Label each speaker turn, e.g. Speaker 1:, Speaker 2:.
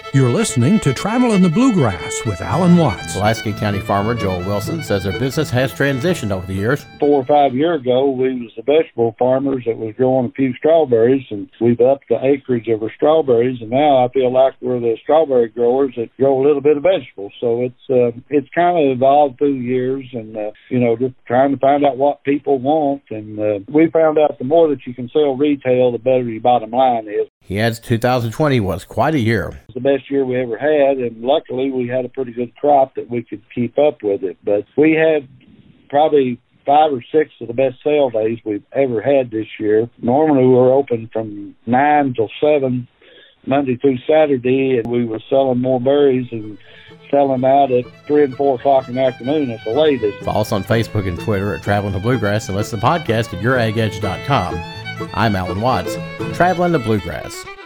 Speaker 1: You're listening to Travel in the Bluegrass with Alan Watts.
Speaker 2: Pulaski County farmer Joel Wilson says their business has transitioned over the years.
Speaker 3: 4 or 5 years ago, we was the vegetable farmers that was growing a few strawberries, and we've upped the acreage of our strawberries, and now I feel like we're the strawberry growers that grow a little bit of vegetables. So it's kind of evolved through the years, and just trying to find out what people want, and we found out the more that you can sell retail, the better your bottom line is.
Speaker 2: He adds 2020 was quite a year.
Speaker 3: It was the best year we ever had, and luckily we had a pretty good crop that we could keep up with it. But we had probably 5 or 6 of the best sale days we've ever had this year. Normally we're open from 9 till 7, Monday through Saturday, and we were selling more berries and selling out at 3 and 4 o'clock in the afternoon at the latest.
Speaker 2: Follow us on Facebook and Twitter at Traveling the Bluegrass, and listen to the podcast at YourAgEdge.com. I'm Alan Watts, Traveling the Bluegrass.